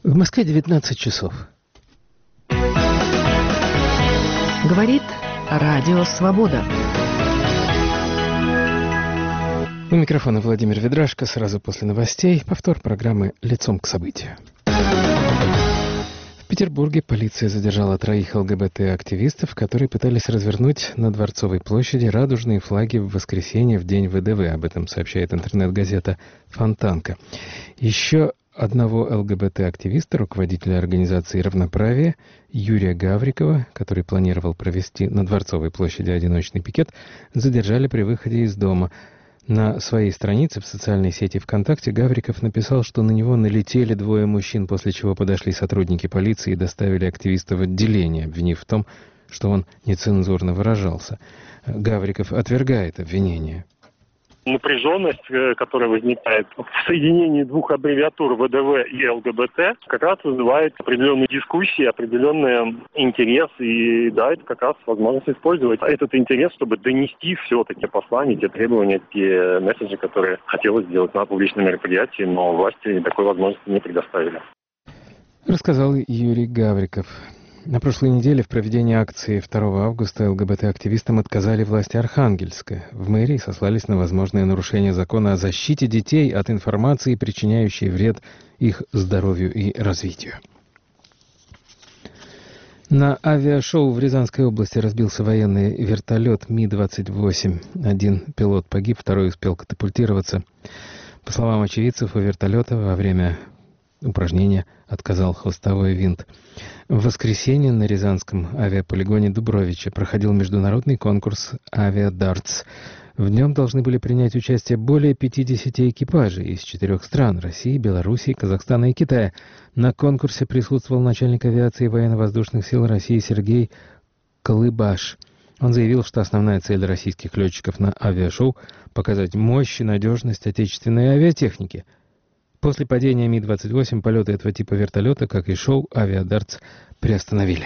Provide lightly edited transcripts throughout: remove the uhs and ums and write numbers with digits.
В Москве 19 часов. Говорит Радио Свобода. У микрофона Владимир Ведрашко. Сразу после новостей повтор программы «Лицом к событию». В Петербурге полиция задержала 3 ЛГБТ-активистов, которые пытались развернуть на Дворцовой площади радужные флаги в воскресенье в день ВДВ. Об этом сообщает интернет-газета «Фонтанка». Еще одного ЛГБТ-активиста, руководителя организации «Равноправие» Юрия Гаврикова, который планировал провести на Дворцовой площади одиночный пикет, задержали при выходе из дома. На своей странице в социальной сети ВКонтакте Гавриков написал, что на него налетели 2 мужчин, после чего подошли сотрудники полиции и доставили активиста в отделение, обвинив в том, что он нецензурно выражался. Гавриков отвергает обвинение. Напряженность, которая возникает в соединении 2 аббревиатур ВДВ и ЛГБТ, как раз вызывает определенные дискуссии, определенный интерес, и да, это как раз возможность использовать этот интерес, чтобы донести все-таки послание, те требования, те месседжи, которые хотелось сделать на публичном мероприятии, но власти такой возможности не предоставили. Рассказал Юрий Гавриков. На прошлой неделе в проведении акции 2 августа ЛГБТ-активистам отказали власти Архангельска. В мэрии сослались на возможное нарушение закона о защите детей от информации, причиняющей вред их здоровью и развитию. На авиашоу в Рязанской области разбился военный вертолет Ми-28. 1 пилот погиб, 2 успел катапультироваться. По словам очевидцев, у вертолета во время упражнения отказал хвостовой винт. В воскресенье на Рязанском авиаполигоне Дубровича проходил международный конкурс «Авиадартс». В нем должны были принять участие более 50 экипажей из 4 стран – России, Белоруссии, Казахстана и Китая. На конкурсе присутствовал начальник авиации военно-воздушных сил России Сергей Колыбаш. Он заявил, что основная цель российских летчиков на авиашоу – показать мощь и надежность отечественной авиатехники. После падения Ми-28 полеты этого типа вертолета, как и шоу «Авиадартс», приостановили.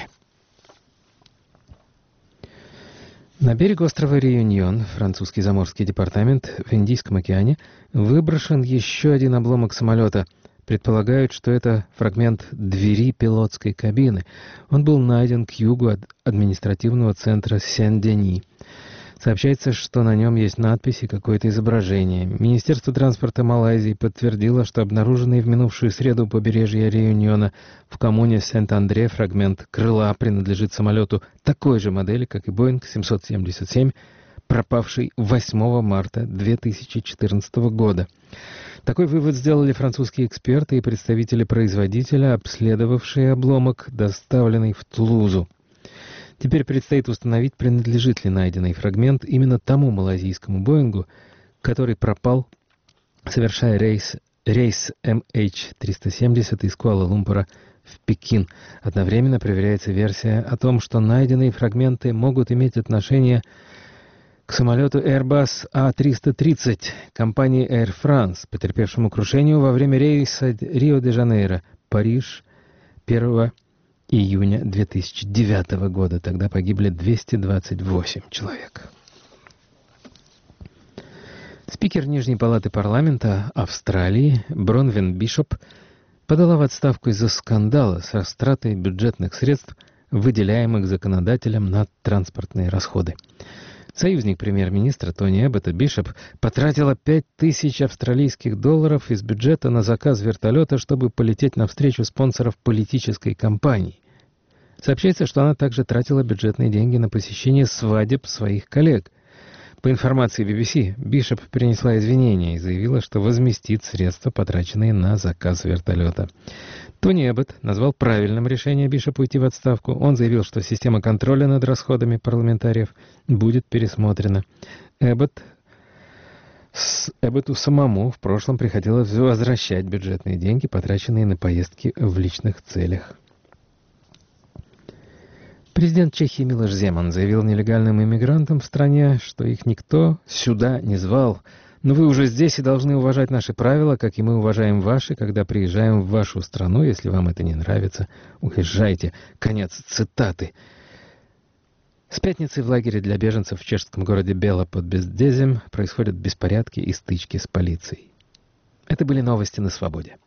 На берег острова Реюньон, французский заморский департамент, в Индийском океане, выброшен еще один обломок самолета. Предполагают, что это фрагмент двери пилотской кабины. Он был найден к югу от административного центра Сен-Дени. Сообщается, что на нем есть надпись и какое-то изображение. Министерство транспорта Малайзии подтвердило, что обнаруженный в минувшую среду у побережья Реюньона в коммуне Сент-Андре фрагмент крыла принадлежит самолету такой же модели, как и Boeing 777, пропавший 8 марта 2014 года. Такой вывод сделали французские эксперты и представители производителя, обследовавшие обломок, доставленный в Тулузу. Теперь предстоит установить, принадлежит ли найденный фрагмент именно тому малайзийскому Боингу, который пропал, совершая рейс MH370 из Куала-Лумпура в Пекин. Одновременно проверяется версия о том, что найденные фрагменты могут иметь отношение к самолету Airbus A330 компании Air France, потерпевшему крушению во время рейса Рио-де-Жанейро-Париж 1 июня 2009 года. Тогда погибли 228 человек. Спикер Нижней палаты парламента Австралии Бронвин Бишоп подала в отставку из-за скандала с растратой бюджетных средств, выделяемых законодателем на транспортные расходы. Союзник премьер-министра Тони Эббота Бишоп потратила 5000 австралийских долларов из бюджета на заказ вертолета, чтобы полететь навстречу спонсоров политической кампании. Сообщается, что она также тратила бюджетные деньги на посещение свадеб своих коллег. По информации BBC, Бишоп принесла извинения и заявила, что возместит средства, потраченные на заказ вертолета. Тони Эббот назвал правильным решение Бишопа уйти в отставку. Он заявил, что система контроля над расходами парламентариев будет пересмотрена. Эбботу самому в прошлом приходилось возвращать бюджетные деньги, потраченные на поездки в личных целях. Президент Чехии Милош Земан заявил нелегальным иммигрантам в стране, что их никто сюда не звал. Но вы уже здесь и должны уважать наши правила, как и мы уважаем ваши, когда приезжаем в вашу страну. Если вам это не нравится, уезжайте. Конец цитаты. С пятницы в лагере для беженцев в чешском городе Бела под Бездезем происходят беспорядки и стычки с полицией. Это были новости на свободе.